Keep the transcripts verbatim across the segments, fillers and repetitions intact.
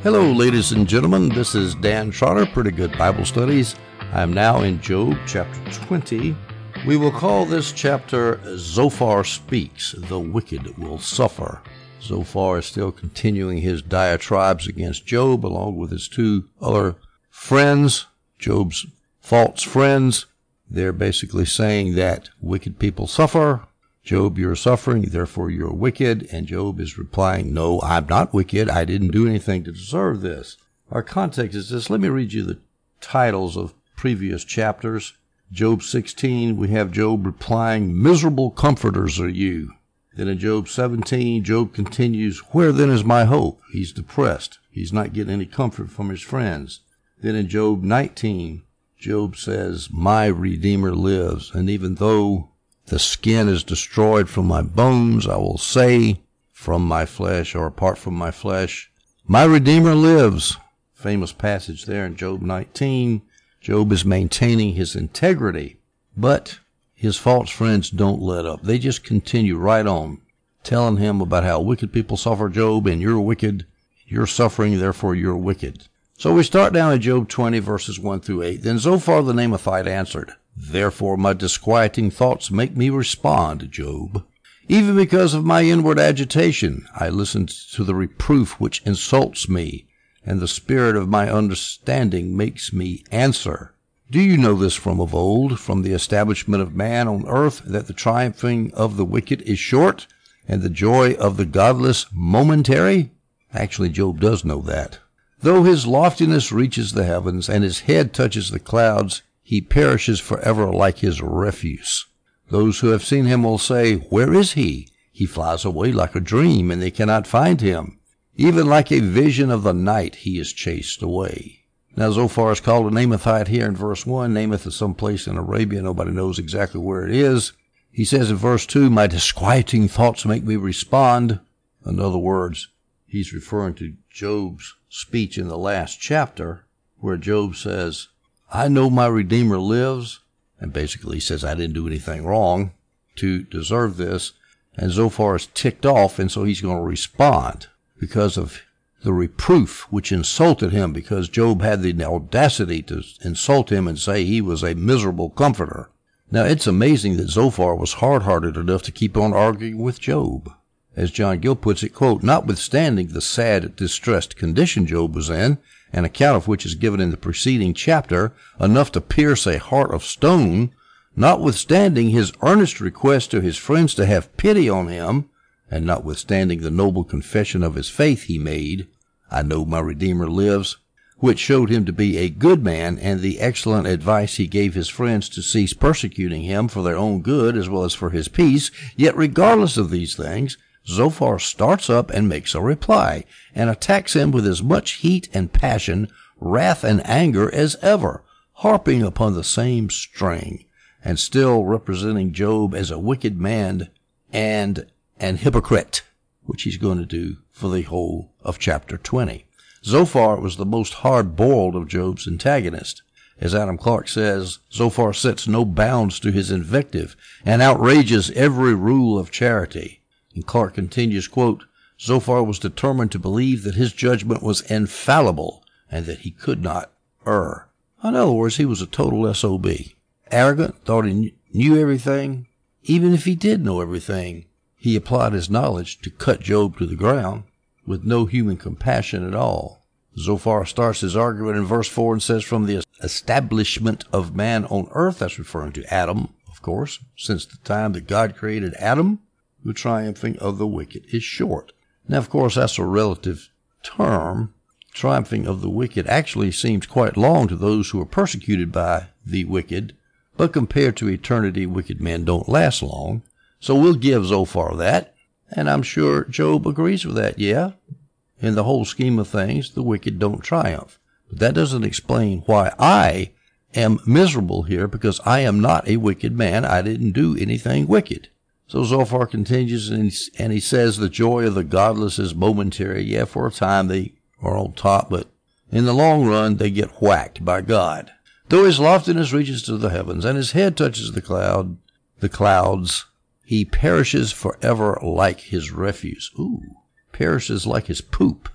Hello, ladies and gentlemen. This is Dan Trotter, Pretty Good Bible Studies. I am now in Job chapter twenty. We will call this chapter Zophar Speaks, the Wicked Will Suffer. Zophar is still continuing his diatribes against Job along with his two other friends, Job's false friends. They're basically saying that wicked people suffer. Job, you're suffering, therefore you're wicked. And Job is replying, no, I'm not wicked. I didn't do anything to deserve this. Our context is this. Let me read you the titles of previous chapters. Job sixteen, we have Job replying, miserable comforters are you. Then in Job seventeen, Job continues, where then is my hope? He's depressed. He's not getting any comfort from his friends. Then in Job nineteen, Job says, my Redeemer lives. And even though the skin is destroyed from my bones, I will say, from my flesh or apart from my flesh, my Redeemer lives. Famous passage there in Job nineteen. Job is maintaining his integrity, but his false friends don't let up. They just continue right on, telling him about how wicked people suffer, Job, and you're wicked. You're suffering, therefore you're wicked. So we start down in Job twenty, verses one through eight. Then Zophar the Naamathite answered, therefore my disquieting thoughts make me respond, Job. Even because of my inward agitation, I listened to the reproof which insults me, and the spirit of my understanding makes me answer. Do you know this from of old, from the establishment of man on earth, that the triumphing of the wicked is short, and the joy of the godless momentary? Actually, Job does know that. Though his loftiness reaches the heavens, and his head touches the clouds, he perishes forever like his refuse. Those who have seen him will say, where is he? He flies away like a dream, and they cannot find him. Even like a vision of the night, he is chased away. Now, Zophar is called a Naamathite here in verse one. Namath is someplace in Arabia. Nobody knows exactly where it is. He says in verse two, my disquieting thoughts make me respond. In other words, he's referring to Job's speech in the last chapter, where Job says, I know my Redeemer lives. And basically he says, I didn't do anything wrong to deserve this. And Zophar is ticked off, and so he's going to respond because of the reproof which insulted him, because Job had the audacity to insult him and say he was a miserable comforter. Now, it's amazing that Zophar was hard-hearted enough to keep on arguing with Job. As John Gill puts it, quote, notwithstanding the sad, distressed condition Job was in, an account of which is given in the preceding chapter, enough to pierce a heart of stone, notwithstanding his earnest request to his friends to have pity on him, and notwithstanding the noble confession of his faith he made, I know my Redeemer lives, which showed him to be a good man, and the excellent advice he gave his friends to cease persecuting him for their own good as well as for his peace, yet regardless of these things, Zophar starts up and makes a reply, and attacks him with as much heat and passion, wrath and anger as ever, harping upon the same string, and still representing Job as a wicked man and an hypocrite, which he's going to do for the whole of chapter twenty. Zophar was the most hard-boiled of Job's antagonists. As Adam Clarke says, Zophar sets no bounds to his invective and outrages every rule of charity. And Clarke continues, quote, Zophar was determined to believe that his judgment was infallible and that he could not err. In other words, he was a total S O B. Arrogant, thought he knew everything. Even if he did know everything, he applied his knowledge to cut Job to the ground with no human compassion at all. Zophar starts his argument in verse four and says, from the establishment of man on earth, that's referring to Adam, of course, since the time that God created Adam, the triumphing of the wicked is short. Now, of course, that's a relative term. Triumphing of the wicked actually seems quite long to those who are persecuted by the wicked, but compared to eternity, wicked men don't last long. So we'll give Zophar that, and I'm sure Job agrees with that, yeah. In the whole scheme of things, the wicked don't triumph. But that doesn't explain why I am miserable here, because I am not a wicked man. I didn't do anything wicked. So Zophar continues, and he, and he says the joy of the godless is momentary. Yeah, for a time they are on top, but in the long run they get whacked by God. Though his loftiness reaches to the heavens, and his head touches the cloud, the clouds, he perishes forever like his refuse. Ooh, perishes like his poop.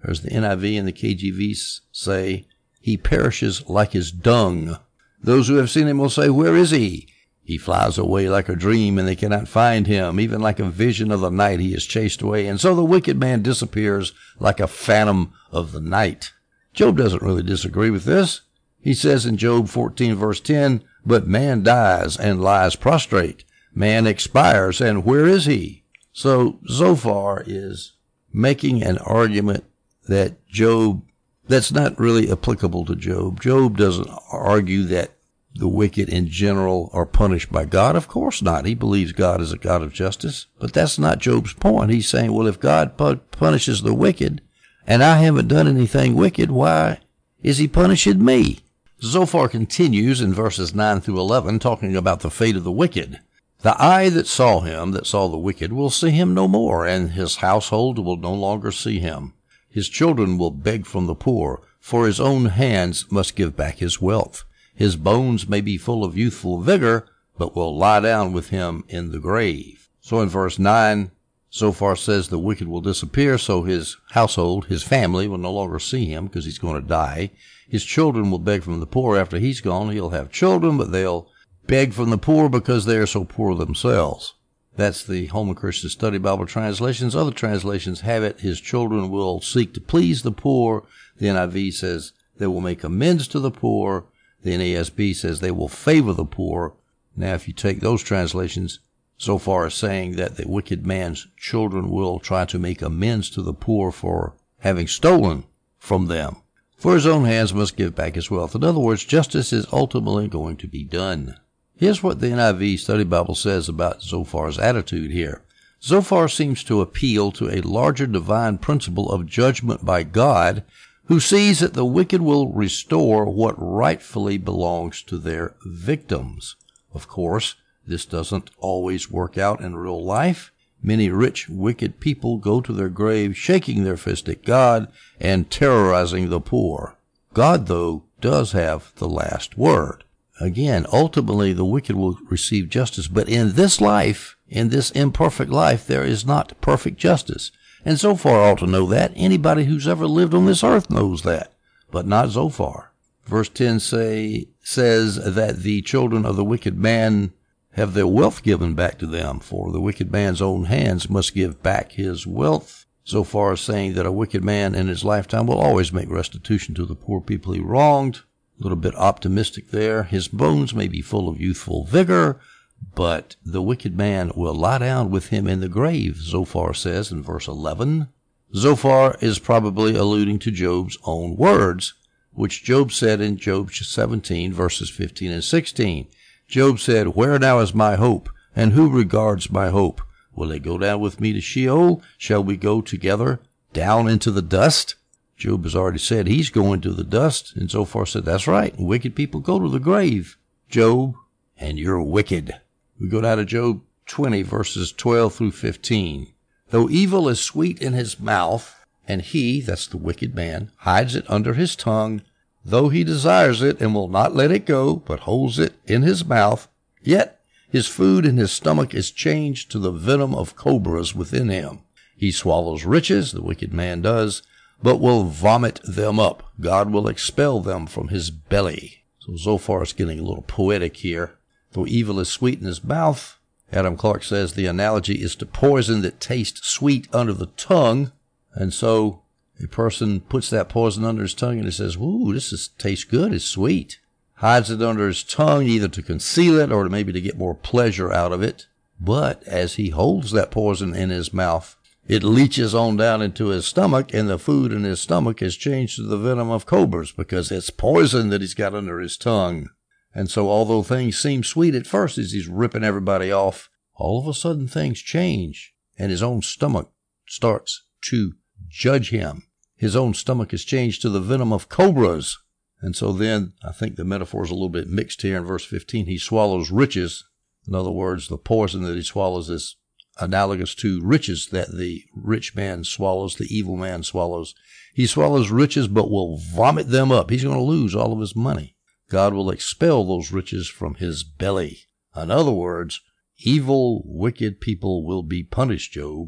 Or as the N I V and the K J V say, he perishes like his dung. Those who have seen him will say, where is he? He flies away like a dream, and they cannot find him. Even like a vision of the night, he is chased away. And so the wicked man disappears like a phantom of the night. Job doesn't really disagree with this. He says in Job fourteen, verse ten, but man dies and lies prostrate. Man expires, and where is he? So Zophar is making an argument that Job, that's not really applicable to Job. Job doesn't argue that the wicked in general are punished by God. Of course not. He believes God is a God of justice. But that's not Job's point. He's saying, well, if God pu- punishes the wicked, and I haven't done anything wicked, why is he punishing me? Zophar continues in verses nine through eleven, talking about the fate of the wicked. The eye that saw him, that saw the wicked, will see him no more, and his household will no longer see him. His children will beg from the poor, for his own hands must give back his wealth. His bones may be full of youthful vigor, but will lie down with him in the grave. So in verse nine, Zophar says the wicked will disappear, so his household, his family, will no longer see him because he's going to die. His children will beg from the poor. After he's gone, he'll have children, but they'll beg from the poor because they are so poor themselves. That's the Holman Christian Study Bible translations. Other translations have it, his children will seek to please the poor. The N I V says they will make amends to the poor. The N A S B says they will favor the poor. Now, if you take those translations, so far as saying that the wicked man's children will try to make amends to the poor for having stolen from them. For his own hands must give back his wealth. In other words, justice is ultimately going to be done. Here's what the N I V Study Bible says about Zophar's attitude here. Zophar seems to appeal to a larger divine principle of judgment by God, who sees that the wicked will restore what rightfully belongs to their victims. Of course, this doesn't always work out in real life. Many rich, wicked people go to their grave shaking their fist at God and terrorizing the poor. God, though, does have the last word. Again, ultimately, the wicked will receive justice, but in this life, in this imperfect life, there is not perfect justice. And Zophar ought to know that. Anybody who's ever lived on this earth knows that, but not Zophar. Verse ten say, says that the children of the wicked man have their wealth given back to them, for the wicked man's own hands must give back his wealth. Zophar is saying that a wicked man in his lifetime will always make restitution to the poor people he wronged. A little bit optimistic there. His bones may be full of youthful vigor, but the wicked man will lie down with him in the grave, Zophar says in verse eleven. Zophar is probably alluding to Job's own words, which Job said in Job seventeen, verses fifteen and sixteen. Job said, where now is my hope, and who regards my hope? Will they go down with me to Sheol? Shall we go together down into the dust? Job has already said he's going to the dust, and Zophar said, that's right, wicked people go to the grave, Job, and you're wicked. We go down to Job twenty, verses twelve through fifteen. Though evil is sweet in his mouth, and he, that's the wicked man, hides it under his tongue, though he desires it and will not let it go, but holds it in his mouth, yet his food in his stomach is changed to the venom of cobras within him. He swallows riches, the wicked man does, but will vomit them up. God will expel them from his belly. So Zophar is getting a little poetic here. Though evil is sweet in his mouth, Adam Clark says the analogy is to poison that tastes sweet under the tongue. And so a person puts that poison under his tongue and he says, ooh, this is, tastes good, it's sweet. Hides it under his tongue either to conceal it or to maybe to get more pleasure out of it. But as he holds that poison in his mouth, it leaches on down into his stomach, and the food in his stomach is changed to the venom of cobras because it's poison that he's got under his tongue. And so although things seem sweet at first as he's ripping everybody off, all of a sudden things change, and his own stomach starts to judge him. His own stomach is changed to the venom of cobras. And so then, I think the metaphor is a little bit mixed here in verse fifteen. He swallows riches. In other words, the poison that he swallows is analogous to riches that the rich man swallows, the evil man swallows. He swallows riches but will vomit them up. He's going to lose all of his money. God will expel those riches from his belly. In other words, evil, wicked people will be punished, Job.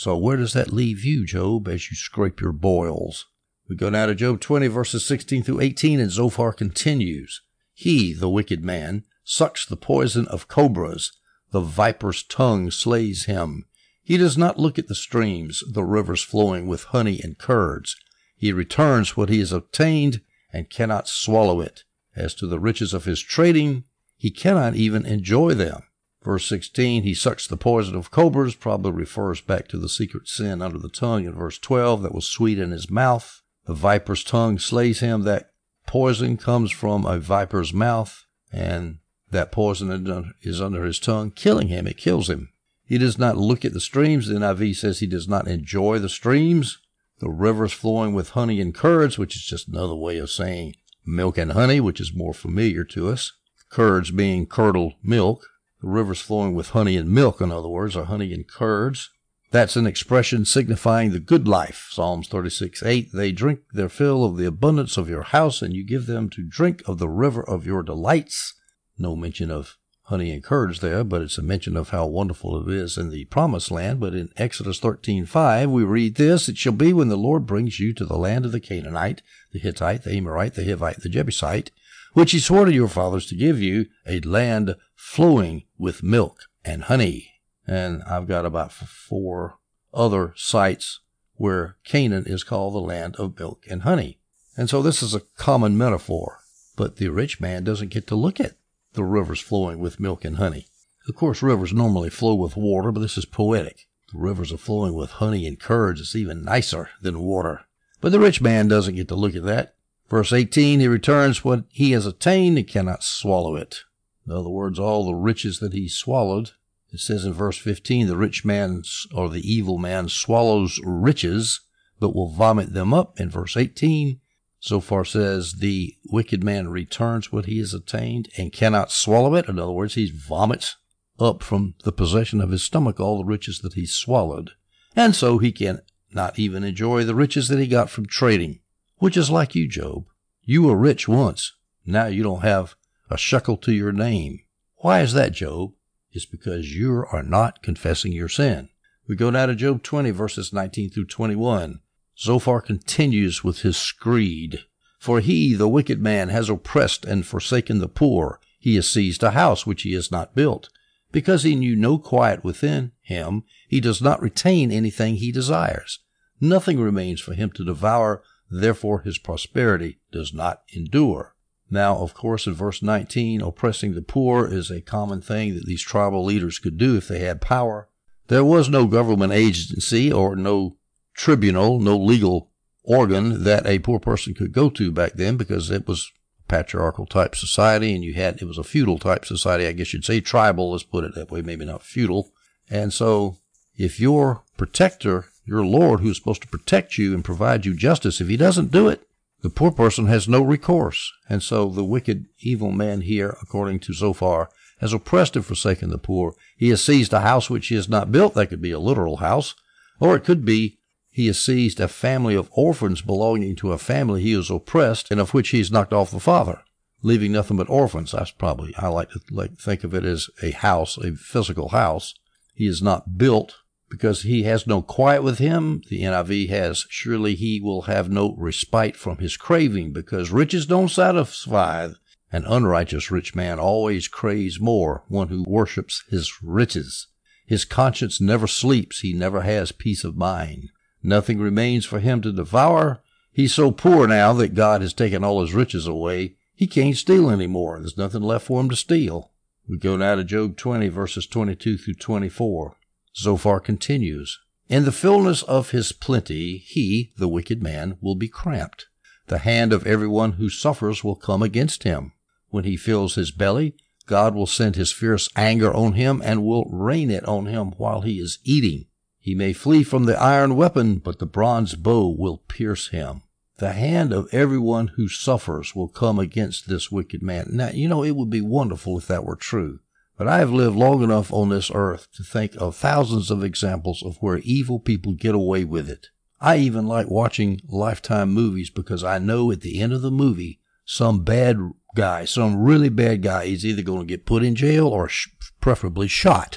So where does that leave you, Job, as you scrape your boils? We go now to Job twenty, verses sixteen through eighteen, and Zophar continues. He, the wicked man, sucks the poison of cobras. The viper's tongue slays him. He does not look at the streams, the rivers flowing with honey and curds. He returns what he has obtained and cannot swallow it. As to the riches of his trading, he cannot even enjoy them. Verse sixteen, he sucks the poison of cobras, probably refers back to the secret sin under the tongue in verse twelve that was sweet in his mouth. The viper's tongue slays him. That poison comes from a viper's mouth, and that poison is under his tongue, killing him. It kills him. He does not look at the streams. The N I V says he does not enjoy the streams. The rivers flowing with honey and curds, which is just another way of saying milk and honey, which is more familiar to us. Curds being curdled milk. The rivers flowing with honey and milk, in other words, are honey and curds. That's an expression signifying the good life. Psalms thirty-six eight, they drink their fill of the abundance of your house, and you give them to drink of the river of your delights. No mention of honey and curds there, but it's a mention of how wonderful it is in the promised land. But in Exodus thirteen five, we read this, it shall be when the Lord brings you to the land of the Canaanite, the Hittite, the Amorite, the Hivite, the Jebusite, which he swore to your fathers to give you, a land flowing with milk and honey. And I've got about four other sites where Canaan is called the land of milk and honey. And so this is a common metaphor, but the rich man doesn't get to look at the rivers flowing with milk and honey. Of course, rivers normally flow with water, but this is poetic. The rivers are flowing with honey and curds. It's even nicer than water. But the rich man doesn't get to look at that. Verse eighteen, he returns what he has attained and cannot swallow it. In other words, all the riches that he swallowed. It says in verse fifteen, the rich man or the evil man swallows riches, but will vomit them up. In verse eighteen, Zophar says the wicked man returns what he has attained and cannot swallow it. In other words, he vomits up from the possession of his stomach all the riches that he swallowed. And so he can not even enjoy the riches that he got from trading, which is like you, Job. You were rich once. Now you don't have a shekel to your name. Why is that, Job? It's because you are not confessing your sin. We go now to Job twenty, verses nineteen through twenty-one. Zophar continues with his screed. For he, the wicked man, has oppressed and forsaken the poor. He has seized a house which he has not built. Because he knew no quiet within him, he does not retain anything he desires. Nothing remains for him to devour, therefore his prosperity does not endure. Now, of course, in verse nineteen, oppressing the poor is a common thing that these tribal leaders could do if they had power. There was no government agency or no tribunal, no legal organ that a poor person could go to back then, because it was a patriarchal type society, and you had, it was a feudal type society, I guess you'd say tribal, let's put it that way, maybe not feudal. And so if your protector, your Lord, who's supposed to protect you and provide you justice, if he doesn't do it, the poor person has no recourse. And so the wicked, evil man here, according to Zophar, has oppressed and forsaken the poor. He has seized a house which he has not built. That could be a literal house, or it could be he has seized a family of orphans belonging to a family he has oppressed and of which he has knocked off the father, leaving nothing but orphans. That's probably, I like to like think of it as a house, a physical house. He is not built because he has no quiet with him. The N I V has, surely he will have no respite from his craving, because riches don't satisfy. An unrighteous rich man always craves more, one who worships his riches. His conscience never sleeps. He never has peace of mind. Nothing remains for him to devour. He's so poor now that God has taken all his riches away. He can't steal anymore. There's nothing left for him to steal. We go now to Job twenty, verses twenty-two through twenty-four. Zophar continues, in the fullness of his plenty, he, the wicked man, will be cramped. The hand of everyone who suffers will come against him. When he fills his belly, God will send his fierce anger on him and will rain it on him while he is eating. He may flee from the iron weapon, but the bronze bow will pierce him. The hand of everyone who suffers will come against this wicked man. Now, you know, it would be wonderful if that were true. But I have lived long enough on this earth to think of thousands of examples of where evil people get away with it. I even like watching Lifetime movies because I know at the end of the movie, some bad guy, some really bad guy is either going to get put in jail or sh- preferably shot.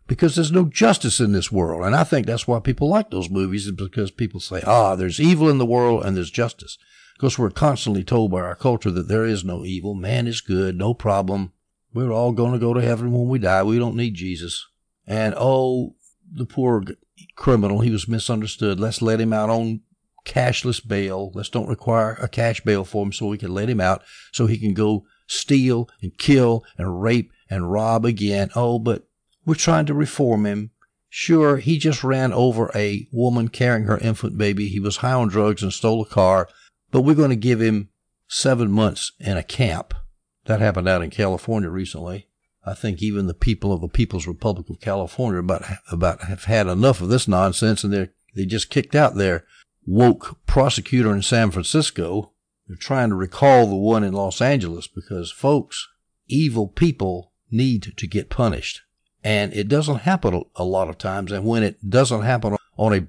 because there's no justice in this world. And I think that's why people like those movies, is because people say, ah, there's evil in the world and there's justice. Because we're constantly told by our culture that there is no evil. Man is good, no problem. We're all going to go to heaven when we die. We don't need Jesus. And, oh, the poor criminal, he was misunderstood. Let's let him out on cashless bail. Let's don't require a cash bail for him so we can let him out so he can go steal and kill and rape and rob again. Oh, but we're trying to reform him. Sure, he just ran over a woman carrying her infant baby. He was high on drugs and stole a car, but we're going to give him seven months in a camp. That happened out in California recently. I think even the people of the People's Republic of California about, about have had enough of this nonsense, and they they just kicked out their woke prosecutor in San Francisco. They're trying to recall the one in Los Angeles because, folks, evil people need to get punished. And it doesn't happen a lot of times. And when it doesn't happen on a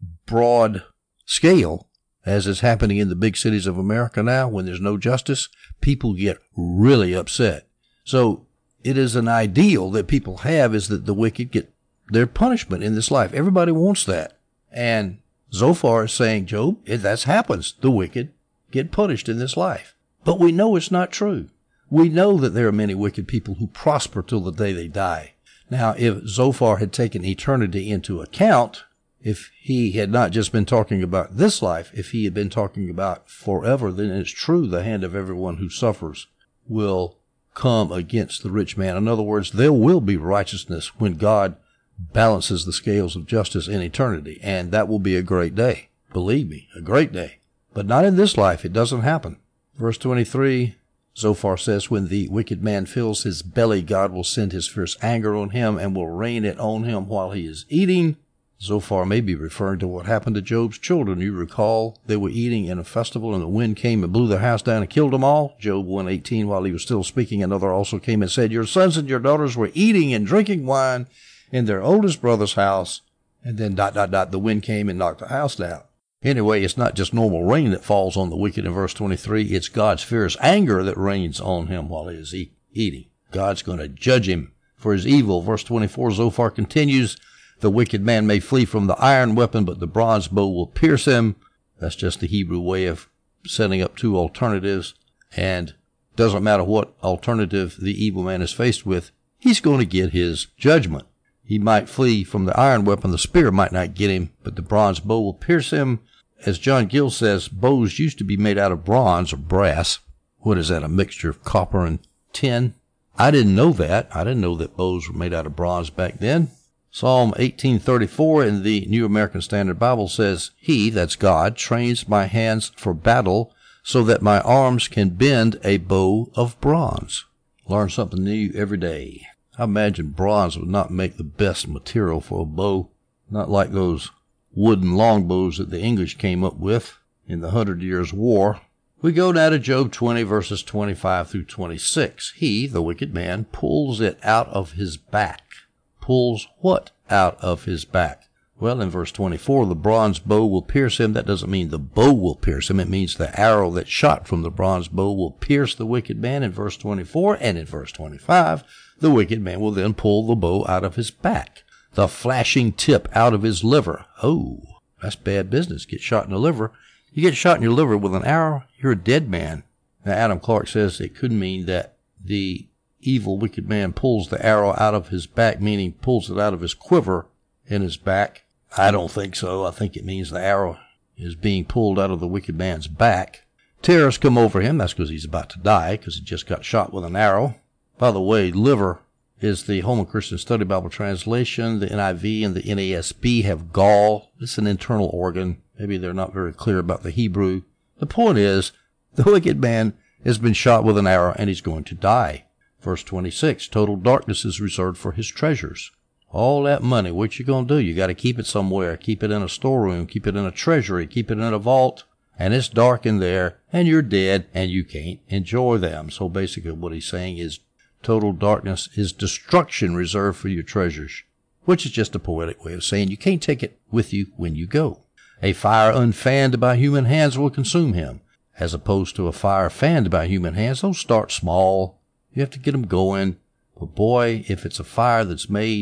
broad scale, as is happening in the big cities of America now, when there's no justice, people get really upset. So it is an ideal that people have, is that the wicked get their punishment in this life. Everybody wants that. And Zophar is saying, Job, that happens. The wicked get punished in this life. But we know it's not true. We know that there are many wicked people who prosper till the day they die. Now, if Zophar had taken eternity into account, if he had not just been talking about this life, if he had been talking about forever, then it's true the hand of everyone who suffers will come against the rich man. In other words, there will be righteousness when God balances the scales of justice in eternity, and that will be a great day. Believe me, a great day. But not in this life. It doesn't happen. Verse twenty-three, Zophar says, when the wicked man fills his belly, God will send his fierce anger on him and will rain it on him while he is eating. Zophar may be referring to what happened to Job's children. You recall they were eating in a festival, and the wind came and blew their house down and killed them all. Job one eighteen, while he was still speaking, another also came and said, your sons and your daughters were eating and drinking wine in their oldest brother's house. And then dot, dot, dot, the wind came and knocked the house down. Anyway, it's not just normal rain that falls on the wicked in verse twenty-three. It's God's fierce anger that rains on him while he is eat, eating. God's going to judge him for his evil. Verse twenty-four, Zophar continues, the wicked man may flee from the iron weapon, but the bronze bow will pierce him. That's just the Hebrew way of setting up two alternatives. And doesn't matter what alternative the evil man is faced with, he's going to get his judgment. He might flee from the iron weapon. The spear might not get him, but the bronze bow will pierce him. As John Gill says, bows used to be made out of bronze or brass. What is that, a mixture of copper and tin? I didn't know that. I didn't know that bows were made out of bronze back then. Psalm eighteen thirty-four in the New American Standard Bible says, he, that's God, trains my hands for battle so that my arms can bend a bow of bronze. Learn something new every day. I imagine bronze would not make the best material for a bow, not like those wooden longbows that the English came up with in the Hundred Years' War. We go now to Job twenty, verses twenty-five through twenty-six. He, the wicked man, pulls it out of his back. Pulls what out of his back? Well, in verse twenty-four, the bronze bow will pierce him. That doesn't mean the bow will pierce him. It means the arrow that shot from the bronze bow will pierce the wicked man in verse twenty-four. And in verse twenty-five, the wicked man will then pull the bow out of his back, the flashing tip out of his liver. Oh, that's bad business. Get shot in the liver. You get shot in your liver with an arrow, you're a dead man. Now, Adam Clark says it could mean that the evil wicked man pulls the arrow out of his back, meaning pulls it out of his quiver in his back. I don't think so. I think it means the arrow is being pulled out of the wicked man's back. Terrors come over him. That's because he's about to die, because he just got shot with an arrow. By the way, liver is the Holman Christian Study Bible translation. The N I V and the N A S B have gall. It's an internal organ. Maybe they're not very clear about the Hebrew. The point is, the wicked man has been shot with an arrow and he's going to die. Verse twenty-six, total darkness is reserved for his treasures. All that money, what you going to do? You got to keep it somewhere. Keep it in a storeroom. Keep it in a treasury. Keep it in a vault. And it's dark in there, and you're dead, and you can't enjoy them. So basically what he's saying is total darkness is destruction reserved for your treasures, which is just a poetic way of saying you can't take it with you when you go. A fire unfanned by human hands will consume him, as opposed to a fire fanned by human hands. Those start small. You have to get them going. But boy, if it's a fire that's made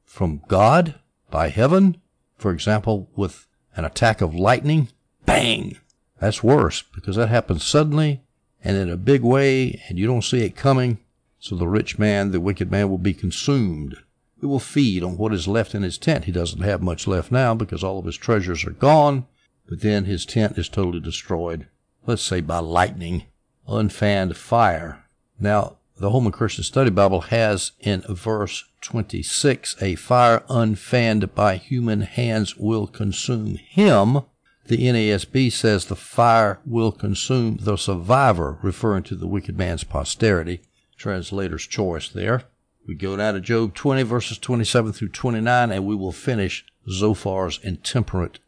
from God by heaven, for example, with an attack of lightning, bang! That's worse because that happens suddenly and in a big way, and you don't see it coming. So the rich man, the wicked man, will be consumed. He will feed on what is left in his tent. He doesn't have much left now because all of his treasures are gone, but then his tent is totally destroyed, let's say by lightning, unfanned fire. Now, the Holman Christian Study Bible has in verse twenty-six, a fire unfanned by human hands will consume him. The N A S B says the fire will consume the survivor, referring to the wicked man's posterity. Translator's choice there. We go down to Job twenty, verses twenty-seven through twenty-nine, and we will finish Zophar's intemperate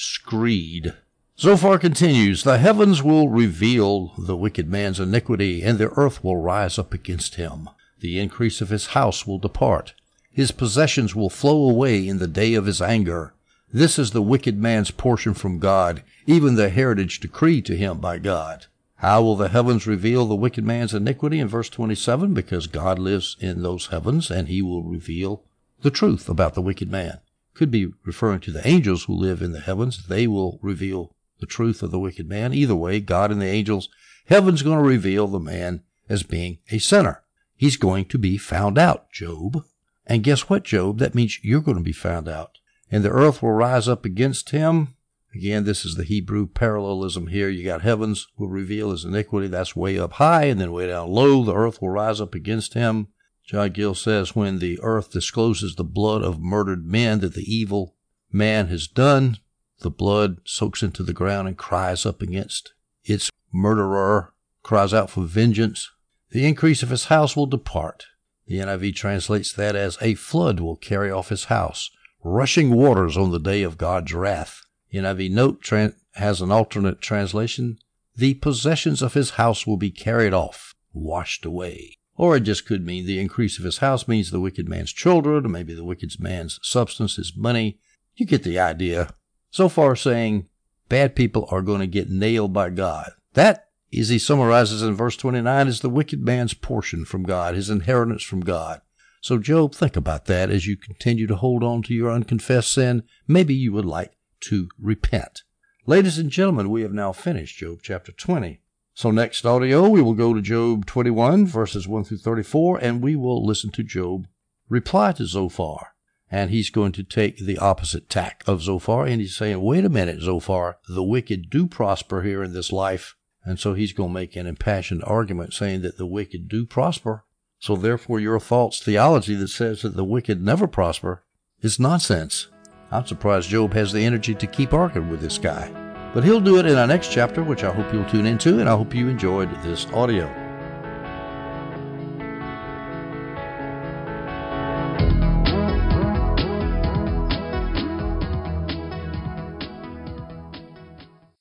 screed. Zophar continues, the heavens will reveal the wicked man's iniquity, and the earth will rise up against him. The increase of his house will depart. His possessions will flow away in the day of his anger. This is the wicked man's portion from God, even the heritage decreed to him by God. How will the heavens reveal the wicked man's iniquity? In verse twenty-seven, because God lives in those heavens, and he will reveal the truth about the wicked man. Could be referring to the angels who live in the heavens. They will reveal the truth of the wicked man. Either way, God and the angels, heaven's going to reveal the man as being a sinner. He's going to be found out, Job. And guess what, Job? That means you're going to be found out. And the earth will rise up against him. Again, this is the Hebrew parallelism here. You got heavens will reveal his iniquity. That's way up high, and then way down low, the earth will rise up against him. John Gill says, when the earth discloses the blood of murdered men that the evil man has done, the blood soaks into the ground and cries up against its murderer, cries out for vengeance. The increase of his house will depart. The N I V translates that as a flood will carry off his house, rushing waters on the day of God's wrath. N I V Note tra- has an alternate translation. The possessions of his house will be carried off, washed away. Or it just could mean the increase of his house means the wicked man's children, or maybe the wicked man's substance, his money. You get the idea. Zophar saying bad people are going to get nailed by God. That, as he summarizes in verse twenty-nine, is the wicked man's portion from God, his inheritance from God. So Job, think about that as you continue to hold on to your unconfessed sin. Maybe you would like to repent. Ladies and gentlemen, we have now finished Job chapter twenty. So next audio, we will go to Job twenty-one, verses one through thirty-four, and we will listen to Job reply to Zophar. And he's going to take the opposite tack of Zophar, and he's saying, wait a minute, Zophar, the wicked do prosper here in this life. And so he's going to make an impassioned argument saying that the wicked do prosper. So therefore your false theology that says that the wicked never prosper is nonsense. I'm surprised Job has the energy to keep arguing with this guy. But he'll do it in our next chapter, which I hope you'll tune into, and I hope you enjoyed this audio.